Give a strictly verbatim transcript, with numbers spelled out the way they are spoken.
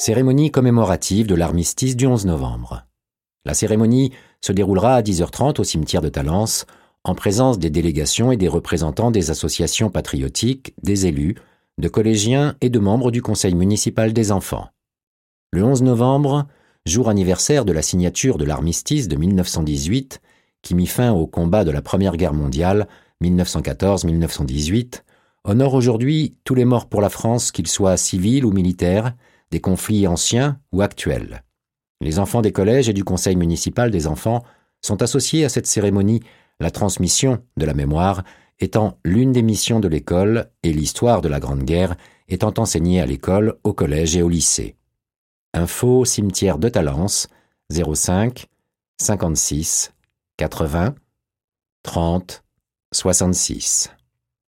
Cérémonie commémorative de l'armistice du onze novembre. La cérémonie se déroulera à dix heures trente au cimetière de Talence, en présence des délégations et des représentants des associations patriotiques, des élus, de collégiens et de membres du conseil municipal des enfants. Le onze novembre, jour anniversaire de la signature de l'armistice de mille neuf cent dix-huit, qui mit fin aux combats de la Première Guerre mondiale, mille neuf cent quatorze à mille neuf cent dix-huit, honore aujourd'hui tous les morts pour la France, qu'ils soient civils ou militaires, des conflits anciens ou actuels. Les enfants des collèges et du conseil municipal des enfants sont associés à cette cérémonie, la transmission de la mémoire étant l'une des missions de l'école et l'histoire de la Grande Guerre étant enseignée à l'école, au collège et au lycée. Info cimetière de Talence, zéro cinq cinquante-six quatre-vingts trente soixante-six.